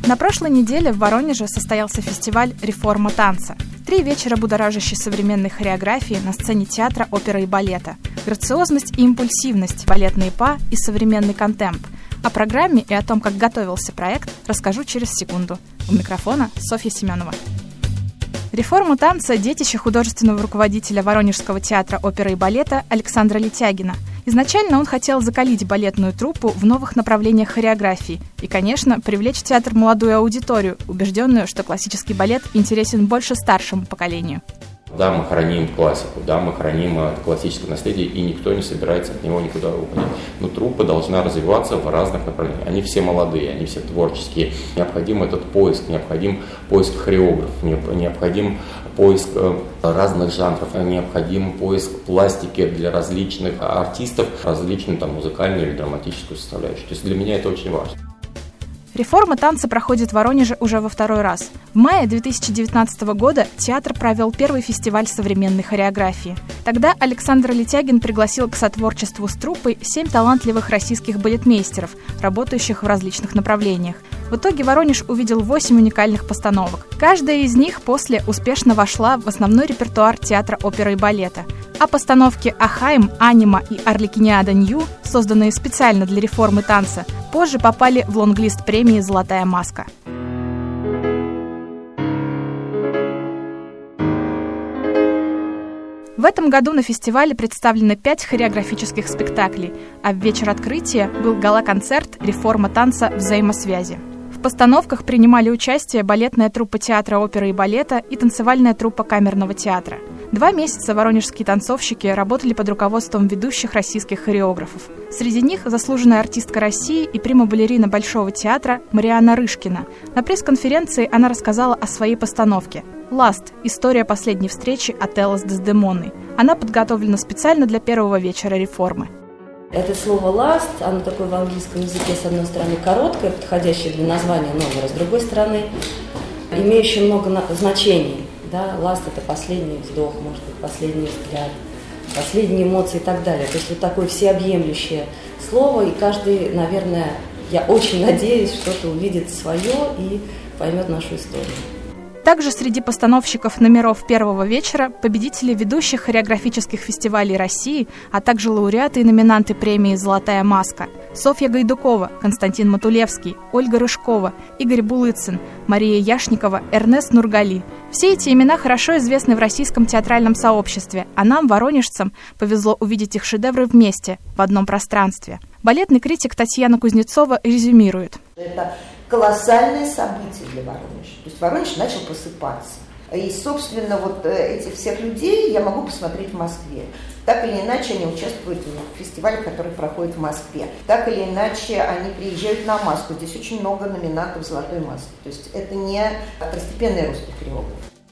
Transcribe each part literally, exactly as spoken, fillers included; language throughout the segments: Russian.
На прошлой неделе в Воронеже состоялся фестиваль «Реформа танца». Три вечера будоражащей современной хореографии на сцене театра, оперы и балета. Грациозность и импульсивность, балетные па и современный контемп. О программе и о том, как готовился проект, расскажу через секунду. У микрофона Софья Семенова. «Реформу танца» — детище художественного руководителя Воронежского театра оперы и балета Александра Летягина. Изначально он хотел закалить балетную труппу в новых направлениях хореографии и, конечно, привлечь в театр молодую аудиторию, убежденную, что классический балет интересен больше старшему поколению. Да, мы храним классику, да, мы храним классическое наследие, и никто не собирается от него никуда уходить. Но труппа должна развиваться в разных направлениях. Они все молодые, они все творческие. Необходим этот поиск, необходим поиск хореографов, необходим поиск разных жанров, необходим поиск пластики для различных артистов, различную там музыкальную или драматическую составляющую. То есть для меня это очень важно. «Реформа танца» проходит в Воронеже уже во второй раз. В мае две тысячи девятнадцатого года театр провел первый фестиваль современной хореографии. Тогда Александр Летягин пригласил к сотворчеству с труппой семь талантливых российских балетмейстеров, работающих в различных направлениях. В итоге Воронеж увидел восемь уникальных постановок. Каждая из них после успешно вошла в основной репертуар театра оперы и балета. А постановки «Ахайм», «Анима» и «Арлекиниада Нью», созданные специально для реформы танца, позже попали в лонглист премии «Золотая маска». В этом году на фестивале представлены пять хореографических спектаклей, а в вечер открытия был гала-концерт «Реформа танца. Взаимосвязи». В постановках принимали участие балетная труппа театра оперы и балета и танцевальная труппа камерного театра. Два месяца воронежские танцовщики работали под руководством ведущих российских хореографов. Среди них заслуженная артистка России и прима-балерина Большого театра Марианна Рышкина. На пресс-конференции она рассказала о своей постановке «Ласт. История последней встречи Отелло с Дездемоной». Она подготовлена специально для первого вечера реформы. Это слово «last», оно такое в английском языке, с одной стороны, короткое, подходящее для названия номера, с другой стороны, имеющее много значений. Да? «Last» — это последний вздох, может быть, последний взгляд, последние эмоции и так далее. То есть вот такое всеобъемлющее слово, и каждый, наверное, я очень надеюсь, что-то увидит свое и поймет нашу историю. Также среди постановщиков номеров первого вечера победители ведущих хореографических фестивалей России, а также лауреаты и номинанты премии «Золотая маска». Софья Гайдукова, Константин Матулевский, Ольга Рыжкова, Игорь Булыцын, Мария Яшникова, Эрнест Нургали. Все эти имена хорошо известны в российском театральном сообществе, а нам, воронежцам, повезло увидеть их шедевры вместе, в одном пространстве. Балетный критик Татьяна Кузнецова резюмирует. Это колоссальное событие для Воронежа. То есть Воронеж начал просыпаться. И, собственно, вот этих всех людей я могу посмотреть в Москве. Так или иначе они участвуют в фестивале, который проходит в Москве. Так или иначе они приезжают на маску. Здесь очень много номинантов «Золотой маски». То есть это не второстепенный русский хореограф.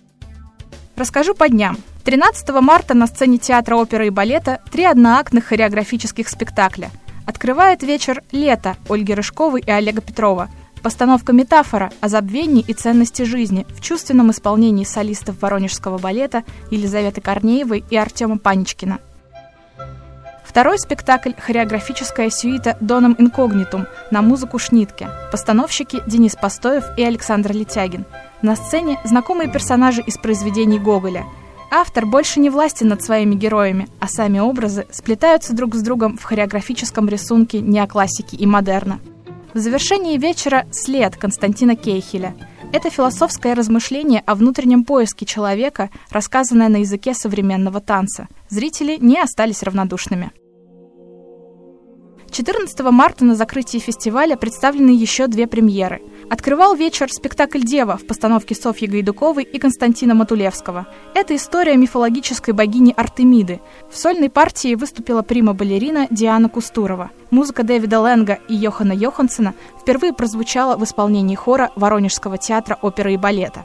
Расскажу по дням. тринадцатого марта на сцене театра оперы и балета три одноактных хореографических спектакля. Открывает вечер «Лето» Ольги Рыжковой и Олега Петрова. Постановка «Метафора» о забвении и ценности жизни в чувственном исполнении солистов воронежского балета Елизаветы Корнеевой и Артема Паничкина. Второй спектакль – хореографическая сюита «Доном инкогнитум» на музыку Шнитке. Постановщики Денис Постоев и Александр Летягин. На сцене знакомые персонажи из произведений Гоголя. Автор больше не властен над своими героями, а сами образы сплетаются друг с другом в хореографическом рисунке неоклассики и модерна. В завершении вечера «След» Константина Кейхеля. Это философское размышление о внутреннем поиске человека, рассказанное на языке современного танца. Зрители не остались равнодушными. четырнадцатого марта на закрытии фестиваля представлены еще две премьеры. Открывал вечер спектакль «Дева» в постановке Софьи Гайдуковой и Константина Матулевского. Это история мифологической богини Артемиды. В сольной партии выступила прима-балерина Диана Кустурова. Музыка Дэвида Лэнга и Йохана Йохансена впервые прозвучала в исполнении хора Воронежского театра оперы и балета.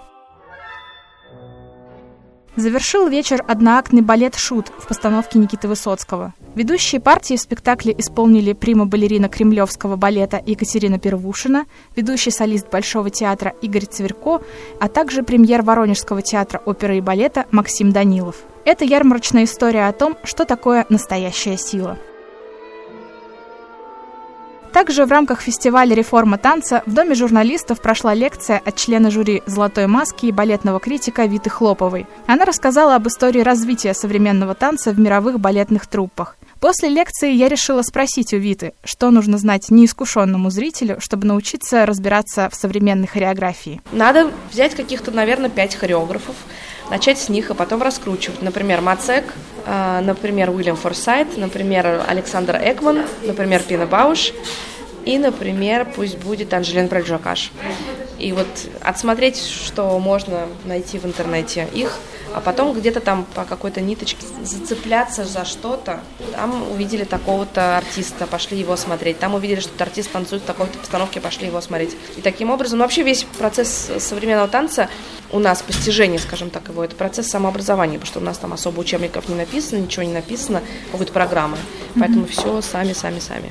Завершил вечер одноактный балет «Шут» в постановке Никиты Высоцкого. Ведущие партии в спектакле исполнили прима-балерина Кремлевского балета Екатерина Первушина, ведущий солист Большого театра Игорь Цверко, а также премьер Воронежского театра оперы и балета Максим Данилов. Это ярмарочная история о том, что такое настоящая сила. Также в рамках фестиваля «Реформа танца» в Доме журналистов прошла лекция от члена жюри «Золотой маски» и балетного критика Виты Хлоповой. Она рассказала об истории развития современного танца в мировых балетных труппах. После лекции я решила спросить у Виты, что нужно знать неискушенному зрителю, чтобы научиться разбираться в современной хореографии. Надо взять каких-то, наверное, пять хореографов, начать с них, а потом раскручивать. Например, Мацек, э, например, Уильям Форсайт, например, Александр Экман, например, Пина Бауш и, например, пусть будет Анжелин Прельджакаш. И вот отсмотреть, что можно найти в интернете их, а потом где-то там по какой-то ниточке зацепляться за что-то. Там увидели такого-то артиста, пошли его смотреть. Там увидели, что этот артист танцует в такой-то постановке, пошли его смотреть. И таким образом, вообще весь процесс современного танца у нас, постижение, скажем так, его, это процесс самообразования, потому что у нас там особо учебников не написано, ничего не написано, какой-то программы. Поэтому все сами, сами, сами.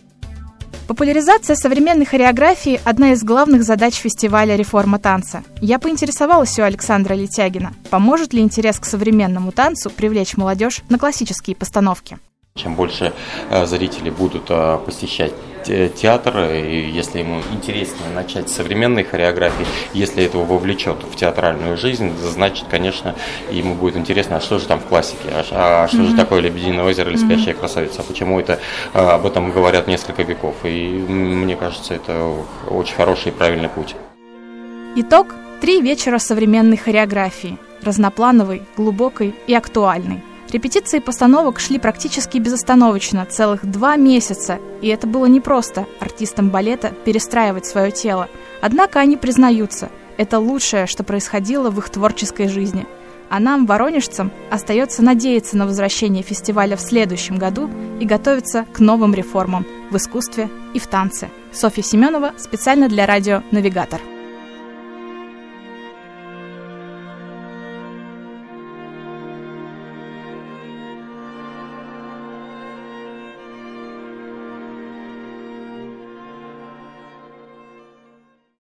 Популяризация современной хореографии – одна из главных задач фестиваля «Реформа танца». Я поинтересовалась у Александра Летягина, поможет ли интерес к современному танцу привлечь молодежь на классические постановки. Чем больше э, зрители будут э, посещать театр, и если ему интереснее начать с современной хореографии, если это его вовлечет в театральную жизнь, значит, конечно, ему будет интересно, а что же там в классике, а, а что mm-hmm. же такое «Лебединое озеро» или «Спящая красавица», почему это об этом говорят несколько веков, и мне кажется, это очень хороший и правильный путь. Итог – три вечера современной хореографии, разноплановой, глубокой и актуальной. Репетиции постановок шли практически безостановочно, целых два месяца, и это было непросто артистам балета перестраивать свое тело. Однако они признаются, это лучшее, что происходило в их творческой жизни. А нам, воронежцам, остается надеяться на возвращение фестиваля в следующем году и готовиться к новым реформам в искусстве и в танце. Софья Семенова, специально для радио «Навигатор».